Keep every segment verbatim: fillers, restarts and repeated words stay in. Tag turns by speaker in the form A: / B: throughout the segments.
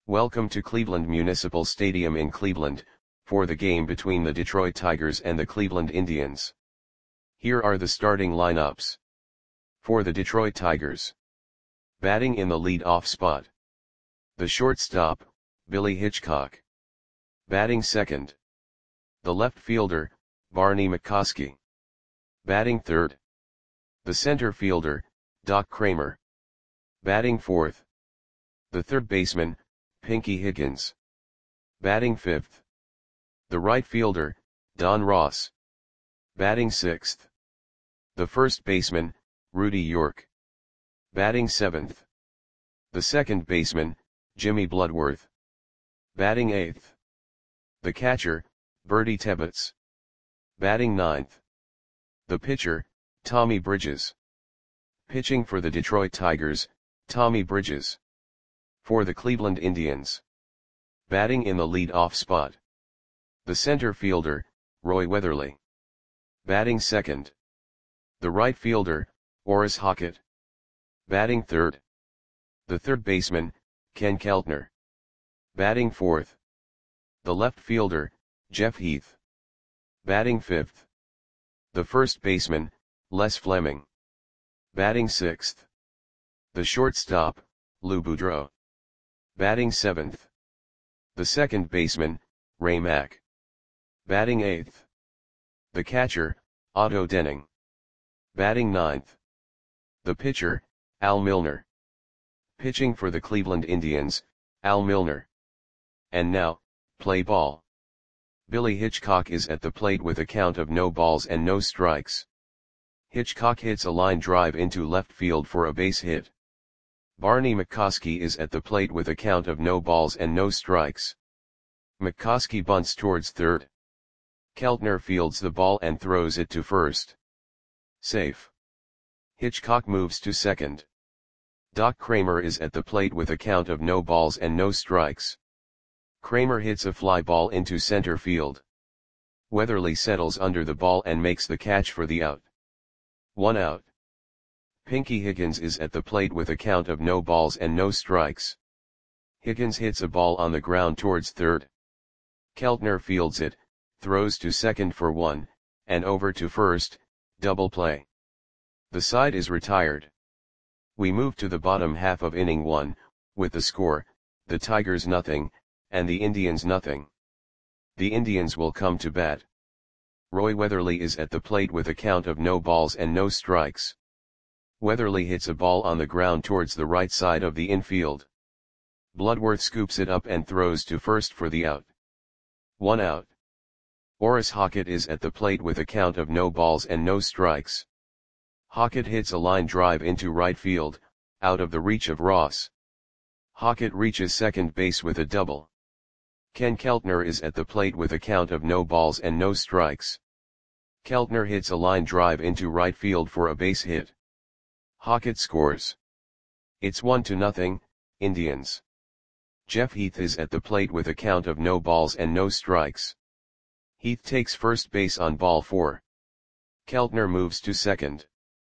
A: Welcome to Cleveland Municipal Stadium in Cleveland, for the game between the Detroit Tigers and the Cleveland Indians. Here are the starting lineups. For the Detroit Tigers. Batting in the lead-off spot. The shortstop, Billy Hitchcock. Batting second. The left fielder, Barney McCoskey. Batting third. The center fielder, Doc Kramer. Batting fourth. The third baseman, Pinky Higgins. Batting fifth. The right fielder, Don Ross. Batting sixth. The first baseman, Rudy York. Batting seventh. The second baseman, Jimmy Bloodworth. Batting eighth. The catcher, Bertie Tebbetts. Batting ninth. The pitcher, Tommy Bridges. Pitching for the Detroit Tigers, Tommy Bridges. For the Cleveland Indians. Batting in the lead-off spot. The center fielder, Roy Weatherly. Batting second. The right fielder, Orris Hockett. Batting third. The third baseman, Ken Keltner. Batting fourth. The left fielder, Jeff Heath. Batting fifth. The first baseman, Les Fleming. Batting sixth. The shortstop, Lou Boudreau. Batting seventh. The second baseman, Ray Mack. Batting eighth. The catcher, Otto Denning. Batting ninth. The pitcher, Al Milner. Pitching for the Cleveland Indians, Al Milner. And now, play ball. Billy Hitchcock is at the plate with a count of no balls and no strikes. Hitchcock hits a line drive into left field for a base hit. Barney McCoskey is at the plate with a count of no balls and no strikes. McCoskey bunts towards third. Keltner fields the ball and throws it to first. Safe. Hitchcock moves to second. Doc Kramer is at the plate with a count of no balls and no strikes. Kramer hits a fly ball into center field. Weatherly settles under the ball and makes the catch for the out. One out. Pinky Higgins is at the plate with a count of no balls and no strikes. Higgins hits a ball on the ground towards third. Keltner fields it, throws to second for one, and over to first, double play. The side is retired. We move to the bottom half of inning one, with the score, the Tigers nothing, and the Indians nothing. The Indians will come to bat. Roy Weatherly is at the plate with a count of no balls and no strikes. Weatherly hits a ball on the ground towards the right side of the infield. Bloodworth scoops it up and throws to first for the out. One out. Orris Hockett is at the plate with a count of no balls and no strikes. Hockett hits a line drive into right field, out of the reach of Ross. Hockett reaches second base with a double. Ken Keltner is at the plate with a count of no balls and no strikes. Keltner hits a line drive into right field for a base hit. Hockett scores. It's one to nothing, Indians. Jeff Heath is at the plate with a count of no balls and no strikes. Heath takes first base on ball four. Keltner moves to second.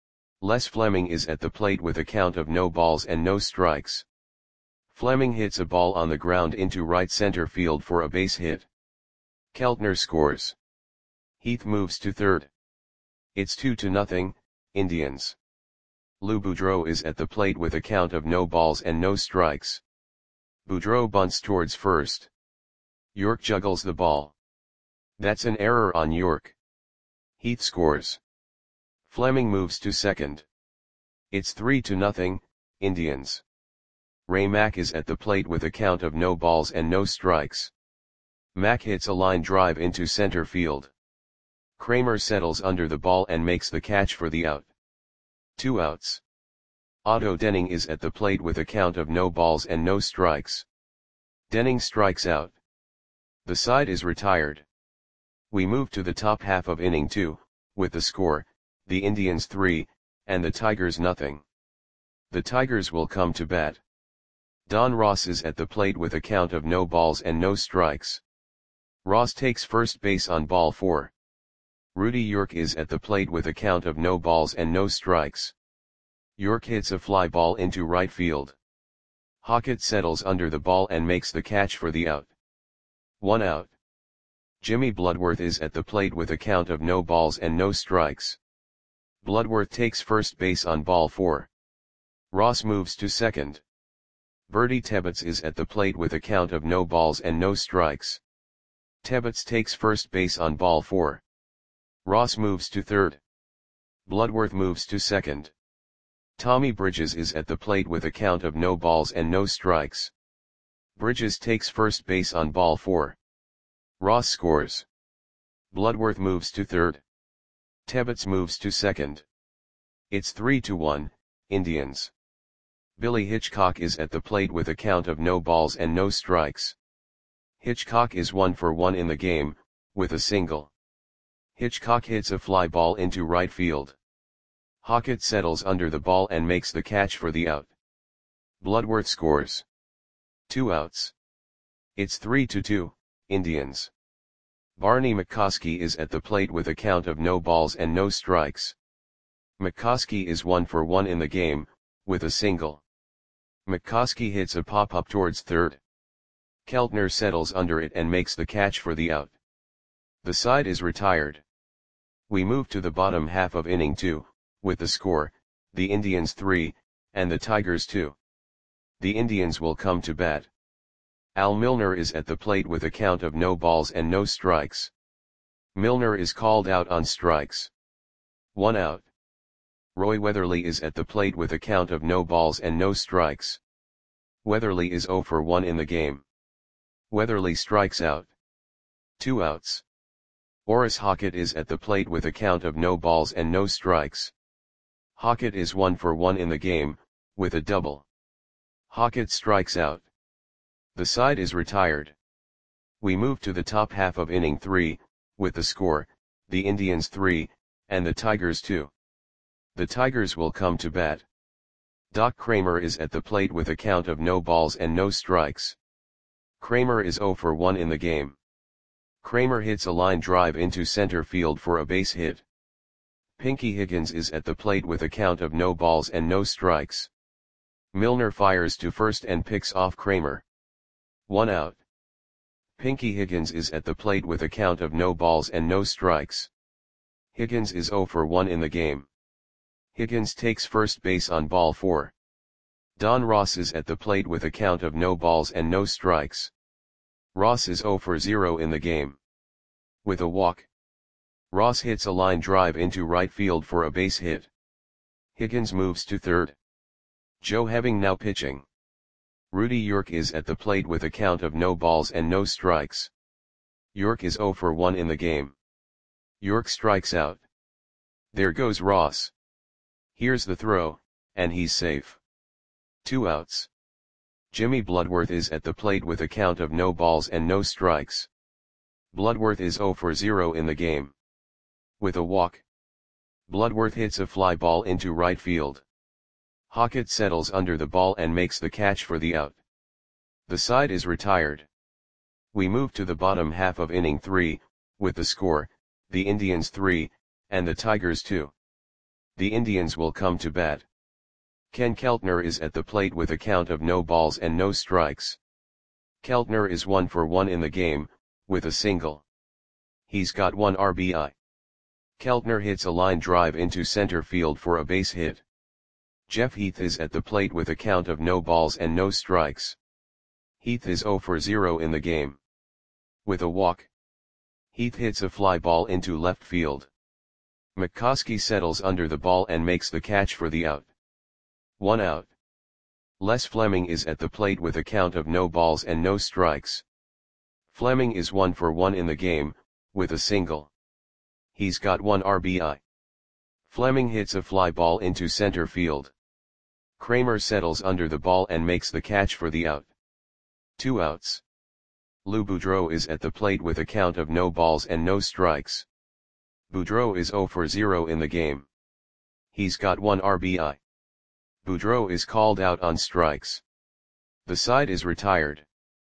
A: Les Fleming is at the plate with a count of no balls and no strikes. Fleming hits a ball on the ground into right center field for a base hit. Keltner scores. Heath moves to third. It's two to nothing, Indians. Lou Boudreau is at the plate with a count of no balls and no strikes. Boudreau bunts towards first. York juggles the ball. That's an error on York. Heath scores. Fleming moves to second. It's three to nothing, Indians. Ray Mack is at the plate with a count of no balls and no strikes. Mack hits a line drive into center field. Kramer settles under the ball and makes the catch for the out. Two outs. Otto Denning is at the plate with a count of no balls and no strikes. Denning strikes out. The side is retired. We move to the top half of inning two, with the score, the Indians three, and the Tigers nothing. The Tigers will come to bat. Don Ross is at the plate with a count of no balls and no strikes. Ross takes first base on ball four. Rudy York is at the plate with a count of no balls and no strikes. York hits a fly ball into right field. Hockett settles under the ball and makes the catch for the out. One out. Jimmy Bloodworth is at the plate with a count of no balls and no strikes. Bloodworth takes first base on ball four. Ross moves to second. Bertie Tebbets is at the plate with a count of no balls and no strikes. Tebbets takes first base on ball four. Ross moves to third. Bloodworth moves to second. Tommy Bridges is at the plate with a count of no balls and no strikes. Bridges takes first base on ball four. Ross scores. Bloodworth moves to third. Tebbets moves to second. It's three to one, Indians. Billy Hitchcock is at the plate with a count of no balls and no strikes. Hitchcock is one for one in the game, with a single. Hitchcock hits a fly ball into right field. Hockett settles under the ball and makes the catch for the out. Bloodworth scores. Two outs. It's three to two, Indians. Barney McCoskey is at the plate with a count of no balls and no strikes. McCoskey is one for one in the game, with a single. McCoskey hits a pop-up towards third. Keltner settles under it and makes the catch for the out. The side is retired. We move to the bottom half of inning two, with the score, the Indians three, and the Tigers two. The Indians will come to bat. Al Milner is at the plate with a count of no balls and no strikes. Milner is called out on strikes. One out. Roy Weatherly is at the plate with a count of no balls and no strikes. Weatherly is zero for one in the game. Weatherly strikes out. Two outs. Orris Hockett is at the plate with a count of no balls and no strikes. Hockett is one for one in the game, with a double. Hockett strikes out. The side is retired. We move to the top half of inning three, with the score, the Indians three, and the Tigers two. The Tigers will come to bat. Doc Kramer is at the plate with a count of no balls and no strikes. Kramer is zero for one in the game. Kramer hits a line drive into center field for a base hit. Pinky Higgins is at the plate with a count of no balls and no strikes. Milner fires to first and picks off Kramer. One out. Pinky Higgins is at the plate with a count of no balls and no strikes. Higgins is zero for one in the game. Higgins takes first base on ball four. Don Ross is at the plate with a count of no balls and no strikes. Ross is zero for zero in the game. With a walk. Ross hits a line drive into right field for a base hit. Higgins moves to third. Joe Heving now pitching. Rudy York is at the plate with a count of no balls and no strikes. York is zero for one in the game. York strikes out. There goes Ross. Here's the throw, and he's safe. Two outs. Jimmy Bloodworth is at the plate with a count of no balls and no strikes. Bloodworth is zero for zero in the game. With a walk. Bloodworth hits a fly ball into right field. Hockett settles under the ball and makes the catch for the out. The side is retired. We move to the bottom half of inning three, with the score, the Indians three, and the Tigers two. The Indians will come to bat. Ken Keltner is at the plate with a count of no balls and no strikes. Keltner is one for one in the game, with a single. He's got one R B I. Keltner hits a line drive into center field for a base hit. Jeff Heath is at the plate with a count of no balls and no strikes. Heath is zero for zero in the game. With a walk. Heath hits a fly ball into left field. McCoskey settles under the ball and makes the catch for the out. One out. Les Fleming is at the plate with a count of no balls and no strikes. Fleming is one for one in the game, with a single. He's got one R B I. Fleming hits a fly ball into center field. Kramer settles under the ball and makes the catch for the out. Two outs. Lou Boudreau is at the plate with a count of no balls and no strikes. Boudreau is zero for zero in the game. He's got one R B I. Boudreau is called out on strikes. The side is retired.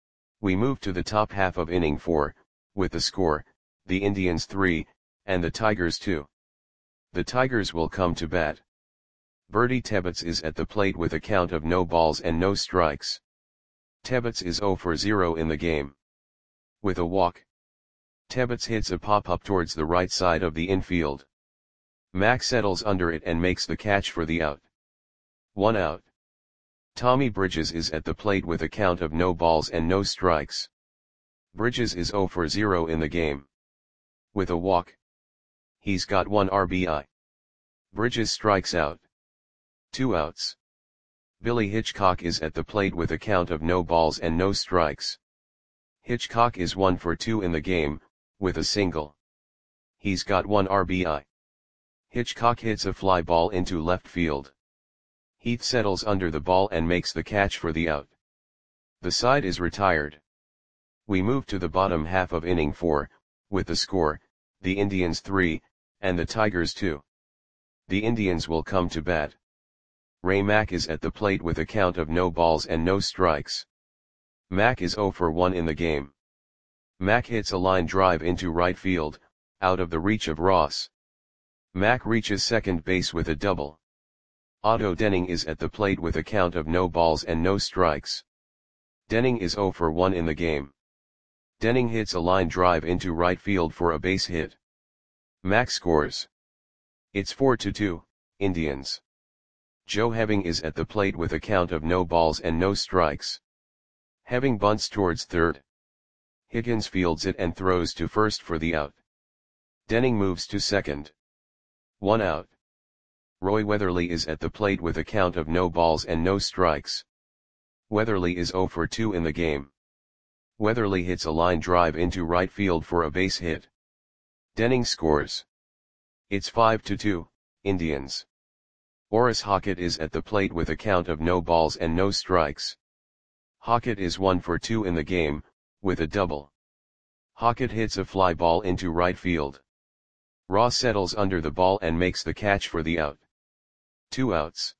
A: We move to the top half of inning four, with the score, the Indians three, and the Tigers two. The Tigers will come to bat. Bertie Tebbets is at the plate with a count of no balls and no strikes. Tebbets is zero for zero in the game. With a walk, Tebbets hits a pop-up towards the right side of the infield. Mac settles under it and makes the catch for the out. One out. Tommy Bridges is at the plate with a count of no balls and no strikes. Bridges is zero for zero in the game. With a walk, he's got one R B I. Bridges strikes out. Two outs. Billy Hitchcock is at the plate with a count of no balls and no strikes. Hitchcock is one for two in the game, with a single. He's got one R B I. Hitchcock hits a fly ball into left field. Heath settles under the ball and makes the catch for the out. The side is retired. We move to the bottom half of inning four, with the score, the Indians three, and the Tigers two. The Indians will come to bat. Ray Mack is at the plate with a count of no balls and no strikes. Mack is zero for one in the game. Mack hits a line drive into right field, out of the reach of Ross. Mack reaches second base with a double. Otto Denning is at the plate with a count of no balls and no strikes. Denning is zero for one in the game. Denning hits a line drive into right field for a base hit. Mack scores. It's four to two, Indians. Joe Heving is at the plate with a count of no balls and no strikes. Heving bunts towards third. Higgins fields it and throws to first for the out. Denning moves to second. One out. Roy Weatherly is at the plate with a count of no balls and no strikes. Weatherly is zero for two in the game. Weatherly hits a line drive into right field for a base hit. Denning scores. It's five to two, Indians. Orris Hockett is at the plate with a count of no balls and no strikes. Hockett is one for two in the game, with a double. Hockett hits a fly ball into right field. Ross settles under the ball and makes the catch for the out. Two outs.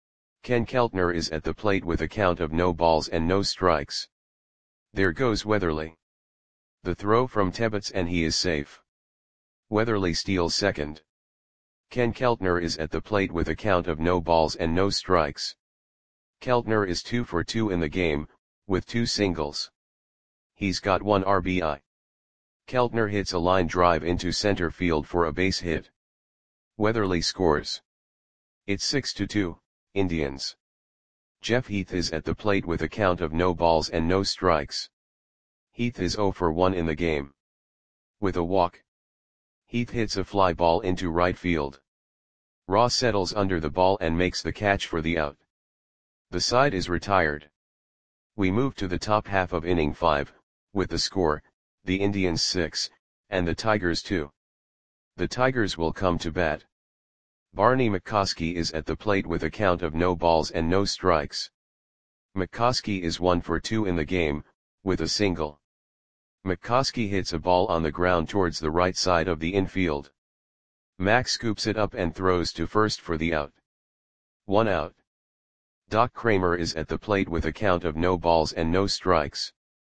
A: Ken Keltner is at the plate with a count of no balls and no strikes. There goes Weatherly. The throw from Tebbets and he is safe. Weatherly steals second. Ken Keltner is at the plate with a count of no balls and no strikes. Keltner is two for two in the game, with two singles. He's got one R B I. Keltner hits a line drive into center field for a base hit. Weatherly scores. It's six to two, Indians. Jeff Heath is at the plate with a count of no balls and no strikes. Heath is zero for one in the game. With a walk, Heath hits a fly ball into right field. Ross settles under the ball and makes the catch for the out. The side is retired. We move to the top half of inning five, with the score, the Indians six, and the Tigers two. The Tigers will come to bat. Barney McCoskey is at the plate with a count of no balls and no strikes. McCoskey is one for two in the game, with a single. McCoskey hits a ball on the ground towards the right side of the infield. Mack scoops it up and throws to first for the out. One out. Doc Kramer is at the plate with a count of no balls and no strikes.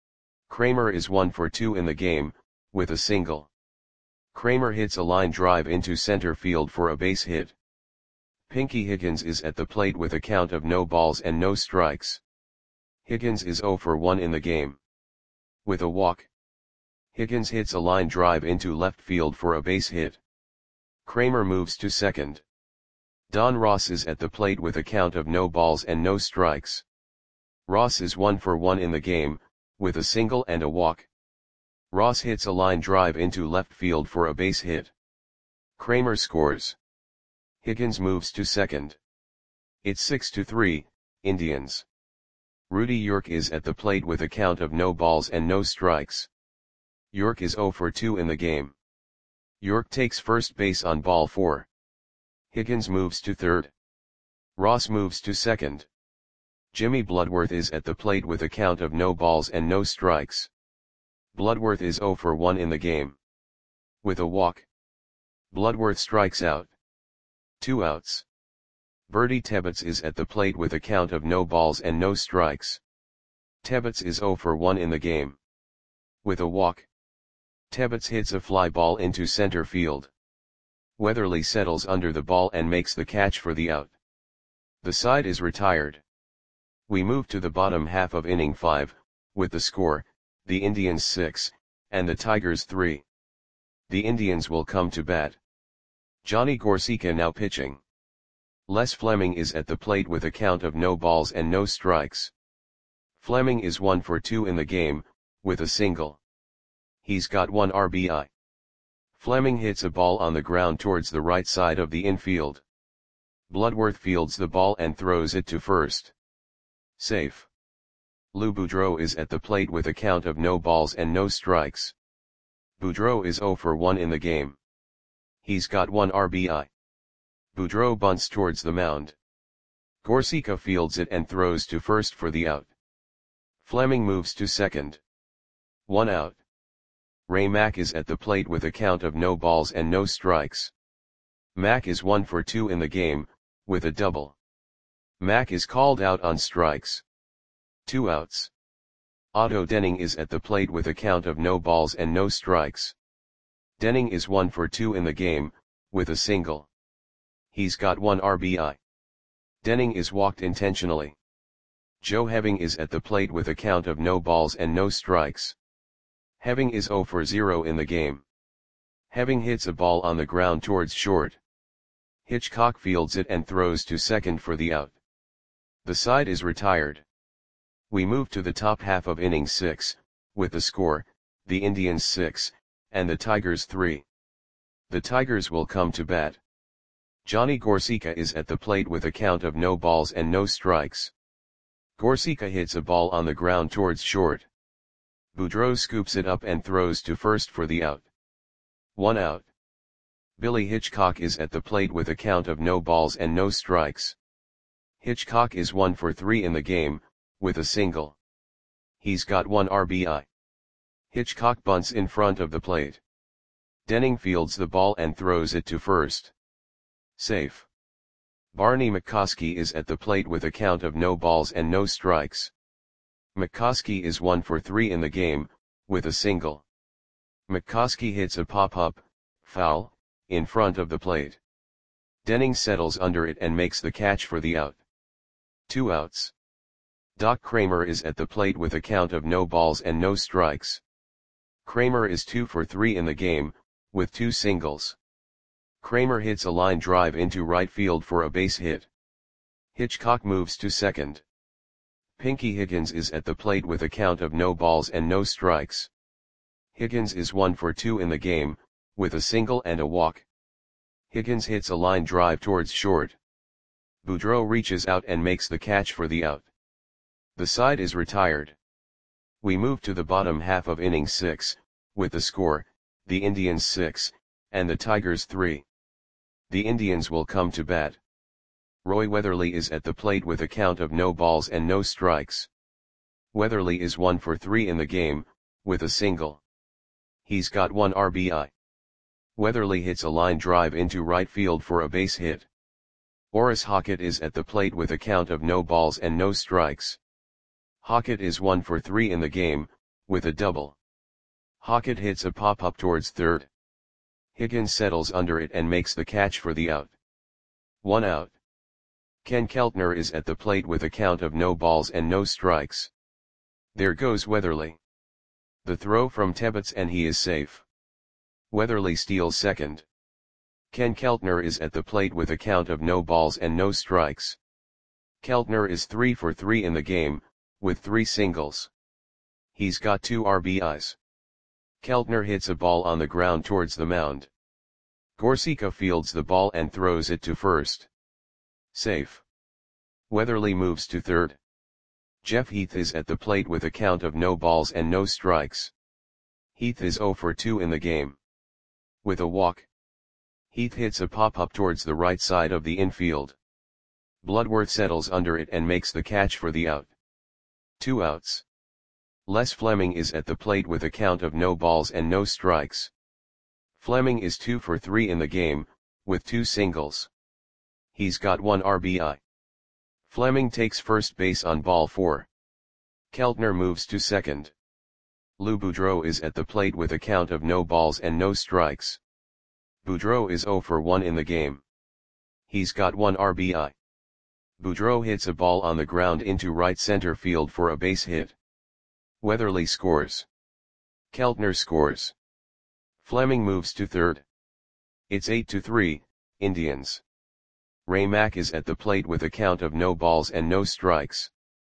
A: Kramer is one for two in the game, with a single. Kramer hits a line drive into center field for a base hit. Pinky Higgins is at the plate with a count of no balls and no strikes. Higgins is zero for one in the game. With a walk, Higgins hits a line drive into left field for a base hit. Kramer moves to second. Don Ross is at the plate with a count of no balls and no strikes. Ross is one for one in the game, with a single and a walk. Ross hits a line drive into left field for a base hit. Kramer scores. Higgins moves to second. It's six to three, Indians. Rudy York is at the plate with a count of no balls and no strikes. York is zero for two in the game. York takes first base on ball four. Higgins moves to third. Ross moves to second. Jimmy Bloodworth is at the plate with a count of no balls and no strikes. Bloodworth is zero for one in the game. With a walk, Bloodworth strikes out. Two outs. Bertie Tebbets is at the plate with a count of no balls and no strikes. Tebbets is zero for one in the game. With a walk, Tebbets hits a fly ball into center field. Weatherly settles under the ball and makes the catch for the out. The side is retired. We move to the bottom half of inning five, with the score, the Indians six, and the Tigers three. The Indians will come to bat. Johnny Gorsica now pitching. Les Fleming is at the plate with a count of no balls and no strikes. Fleming is one for two in the game, with a single. He's got one R B I. Fleming hits a ball on the ground towards the right side of the infield. Bloodworth fields the ball and throws it to first. Safe. Lou Boudreau is at the plate with a count of no balls and no strikes. Boudreau is zero for one in the game. He's got one R B I. Boudreau bunts towards the mound. Gorsica fields it and throws to first for the out. Fleming moves to second. One out. Ray Mack is at the plate with a count of no balls and no strikes. Mack is one for two in the game, with a double. Mack is called out on strikes. Two outs. Otto Denning is at the plate with a count of no balls and no strikes. Denning is one for two in the game, with a single. He's got one R B I. Denning is walked intentionally. Joe Heving is at the plate with a count of no balls and no strikes. Heving is zero for zero in the game. Heving hits a ball on the ground towards short. Hitchcock fields it and throws to second for the out. The side is retired. We move to the top half of inning six, with the score, the Indians six, and the Tigers three. The Tigers will come to bat. Johnny Gorsica is at the plate with a count of no balls and no strikes. Gorsica hits a ball on the ground towards short. Boudreau scoops it up and throws to first for the out. One out. Billy Hitchcock is at the plate with a count of no balls and no strikes. Hitchcock is one for three in the game, with a single. He's got one R B I. Hitchcock bunts in front of the plate. Denning fields the ball and throws it to first. Safe. Barney McCoskey is at the plate with a count of no balls and no strikes. McCoskey is one for three in the game, with a single. McCoskey hits a pop-up, foul, in front of the plate. Denning settles under it and makes the catch for the out. Two outs. Doc Kramer is at the plate with a count of no balls and no strikes. Kramer is two for three in the game, with two singles. Kramer hits a line drive into right field for a base hit. Hitchcock moves to second. Pinky Higgins is at the plate with a count of no balls and no strikes. Higgins is one for two in the game, with a single and a walk. Higgins hits a line drive towards short. Boudreau reaches out and makes the catch for the out. The side is retired. We move to the bottom half of inning six, with the score, the Indians six, and the Tigers three. The Indians will come to bat. Roy Weatherly is at the plate with a count of no balls and no strikes. Weatherly is one for three in the game, with a single. He's got one R B I. Weatherly hits a line drive into right field for a base hit. Orris Hockett is at the plate with a count of no balls and no strikes. Hockett is one for three in the game, with a double. Hockett hits a pop-up towards third. Higgins settles under it and makes the catch for the out. One out. Ken Keltner is at the plate with a count of no balls and no strikes. There goes Weatherly. The throw from Tebbets and he is safe. Weatherly steals second. Ken Keltner is at the plate with a count of no balls and no strikes. Keltner is three for three in the game, with three singles. He's got two R B Is. Keltner hits a ball on the ground towards the mound. Gorsica fields the ball and throws it to first. Safe. Weatherly moves to third. Jeff Heath is at the plate with a count of no balls and no strikes. Heath is zero for two in the game. With a walk. Heath hits a pop-up towards the right side of the infield. Bloodworth settles under it and makes the catch for the out. Two outs. Les Fleming is at the plate with a count of no balls and no strikes. Fleming is two for three in the game, with two singles. He's got one R B I. Fleming takes first base on ball four. Keltner moves to second. Lou Boudreau is at the plate with a count of no balls and no strikes. Boudreau is zero for one in the game. He's got one R B I. Boudreau hits a ball on the ground into right center field for a base hit. Weatherly scores. Keltner scores. Fleming moves to third. It's eight to three, Indians. Ray Mack is at the plate with a count of no balls and no strikes.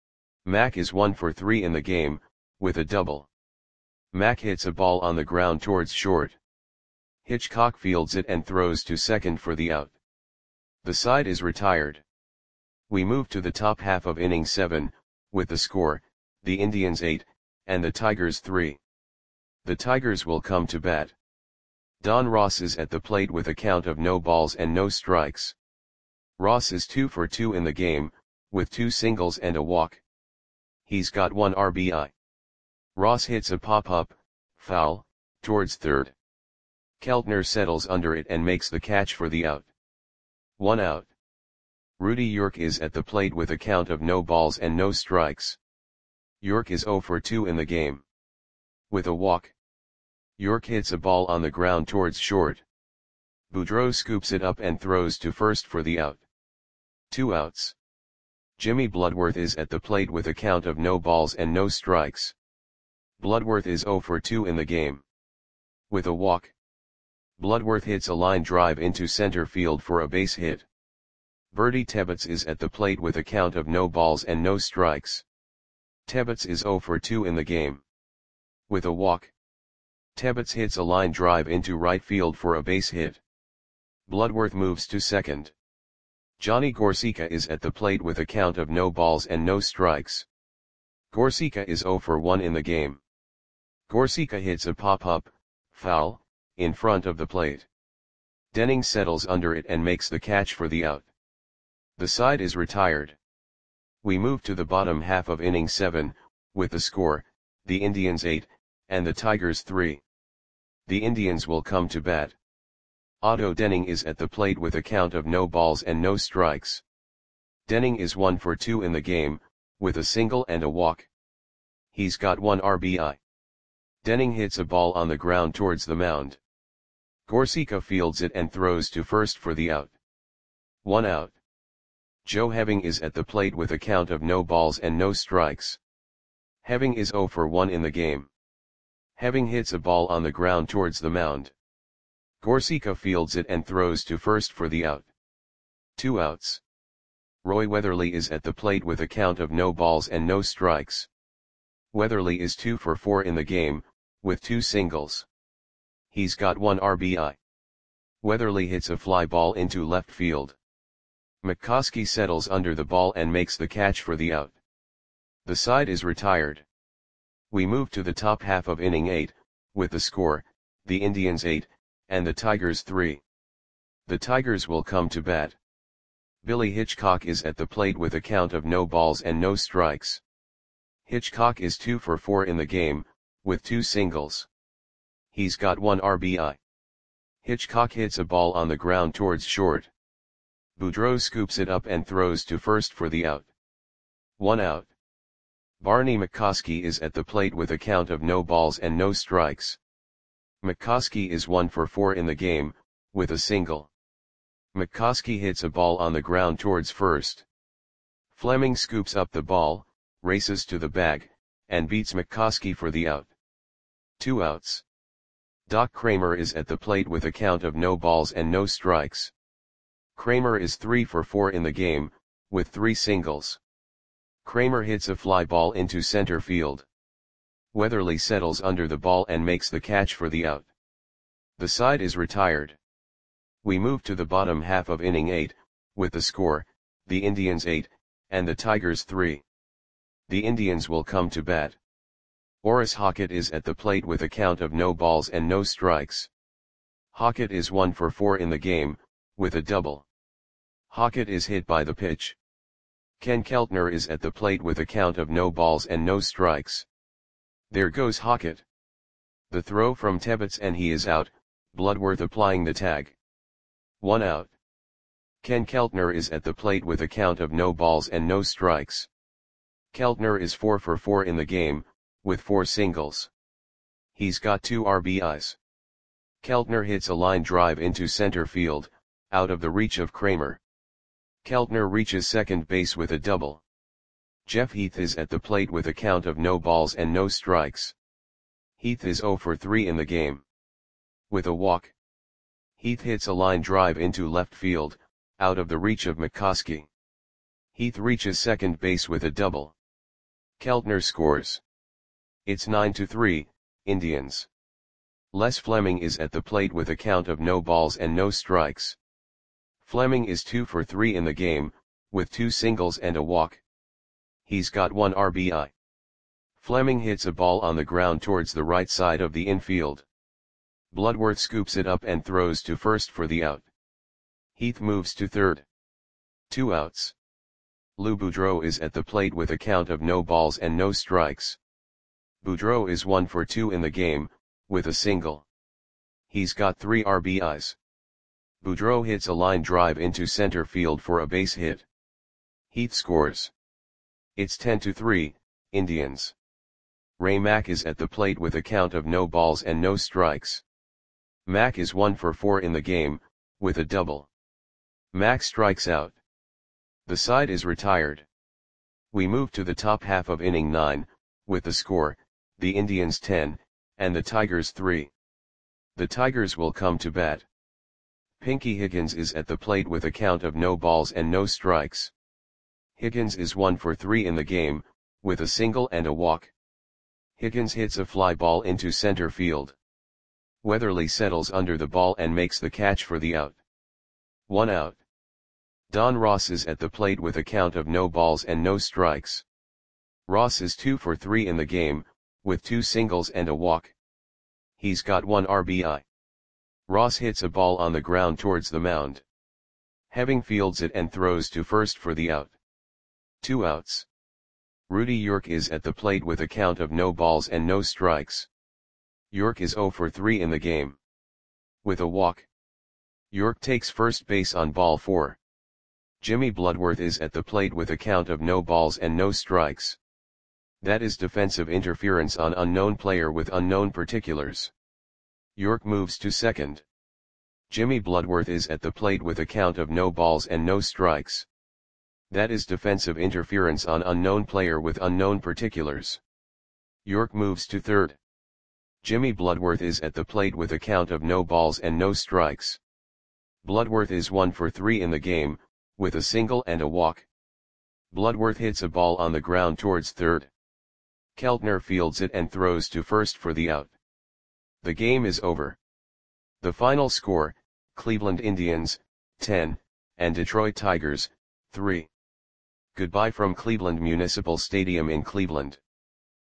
A: Mack is one for three in the game, with a double. Mack hits a ball on the ground towards short. Hitchcock fields it and throws to second for the out. The side is retired. We move to the top half of inning seven, with the score, the Indians eight, and the Tigers three. The Tigers will come to bat. Don Ross is at the plate with a count of no balls and no strikes. Ross is two for two in the game, with two singles and a walk. He's got one R B I. Ross hits a pop-up, foul, towards third. Keltner settles under it and makes the catch for the out. One out. Rudy York is at the plate with a count of no balls and no strikes. York is zero for two in the game. With a walk. York hits a ball on the ground towards short. Boudreau scoops it up and throws to first for the out. Two outs. Jimmy Bloodworth is at the plate with a count of no balls and no strikes. Bloodworth is zero for two in the game. With a walk. Bloodworth hits a line drive into center field for a base hit. Bertie Tebbetts is at the plate with a count of no balls and no strikes. Tebbetts is zero for two in the game. With a walk. Tebbetts hits a line drive into right field for a base hit. Bloodworth moves to second. Johnny Gorsica is at the plate with a count of no balls and no strikes. Gorsica is zero for one in the game. Gorsica hits a pop-up, foul, in front of the plate. Denning settles under it and makes the catch for the out. The side is retired. We move to the bottom half of inning seven, with the score, the Indians eight, and the Tigers three. The Indians will come to bat. Otto Denning is at the plate with a count of no balls and no strikes. Denning is one for two in the game, with a single and a walk. He's got one R B I. Denning hits a ball on the ground towards the mound. Gorsica fields it and throws to first for the out. One out. Joe Heving is at the plate with a count of no balls and no strikes. Heving is zero for one in the game. Heving hits a ball on the ground towards the mound. Gorsica fields it and throws to first for the out. Two outs. Roy Weatherly is at the plate with a count of no balls and no strikes. Weatherly is two for four in the game, with two singles. He's got one R B I. Weatherly hits a fly ball into left field. McCoskey settles under the ball and makes the catch for the out. The side is retired. We move to the top half of inning eight, with the score, the Indians eight, and the Tigers three. The Tigers will come to bat. Billy Hitchcock is at the plate with a count of no balls and no strikes. Hitchcock is two for four in the game, with two singles. He's got one R B I. Hitchcock hits a ball on the ground towards short. Boudreau scoops it up and throws to first for the out. One out. Barney McCoskey is at the plate with a count of no balls and no strikes. McCoskey is one for four in the game, with a single. McCoskey hits a ball on the ground towards first. Fleming scoops up the ball, races to the bag, and beats McCoskey for the out. Two outs. Doc Kramer is at the plate with a count of no balls and no strikes. Kramer is three for four in the game, with three singles. Kramer hits a fly ball into center field. Weatherly settles under the ball and makes the catch for the out. The side is retired. We move to the bottom half of inning eight, with the score, the Indians eight, and the Tigers three. The Indians will come to bat. Orris Hockett is at the plate with a count of no balls and no strikes. Hockett is one for four in the game, with a double. Hockett is hit by the pitch. Ken Keltner is at the plate with a count of no balls and no strikes. There goes Hockett. The throw from Tebbetts and he is out, Bloodworth applying the tag. One out. Ken Keltner is at the plate with a count of no balls and no strikes. Keltner is four for four in the game, with four singles. He's got two R B Is. Keltner hits a line drive into center field, out of the reach of Kramer. Keltner reaches second base with a double. Jeff Heath is at the plate with a count of no balls and no strikes. Heath is zero for three in the game. With a walk, Heath hits a line drive into left field, out of the reach of McCoskey. Heath reaches second base with a double. Keltner scores. It's nine to three, Indians. Les Fleming is at the plate with a count of no balls and no strikes. Fleming is two for three in the game, with two singles and a walk. He's got one R B I. Fleming hits a ball on the ground towards the right side of the infield. Bloodworth scoops it up and throws to first for the out. Heath moves to third. Two outs. Lou Boudreau is at the plate with a count of no balls and no strikes. Boudreau is one for two in the game, with a single. He's got three R B Is. Boudreau hits a line drive into center field for a base hit. Heath scores. It's ten to three, Indians. Ray Mack is at the plate with a count of no balls and no strikes. Mack is one for four in the game, with a double. Mack strikes out. The side is retired. We move to the top half of inning nine, with the score, the Indians ten, and the Tigers three. The Tigers will come to bat. Pinky Higgins is at the plate with a count of no balls and no strikes. Higgins is one for three in the game, with a single and a walk. Higgins hits a fly ball into center field. Weatherly settles under the ball and makes the catch for the out. One out. Don Ross is at the plate with a count of no balls and no strikes. Ross is two for three in the game, with two singles and a walk. He's got one R B I. Ross hits a ball on the ground towards the mound. Heving fields it and throws to first for the out. Two outs. Rudy York is at the plate with a count of no balls and no strikes. York is zero for three in the game. With a walk, York takes first base on ball four. Jimmy Bloodworth is at the plate with a count of no balls and no strikes. That is defensive interference on unknown player with unknown particulars. York moves to second. Jimmy Bloodworth is at the plate with a count of no balls and no strikes. That is defensive interference on unknown player with unknown particulars. York moves to third. Jimmy Bloodworth is at the plate with a count of no balls and no strikes. Bloodworth is one for three in the game, with a single and a walk. Bloodworth hits a ball on the ground towards third. Keltner fields it and throws to first for the out. The game is over. The final score, Cleveland Indians, ten, and Detroit Tigers, three. Goodbye from Cleveland Municipal Stadium in Cleveland.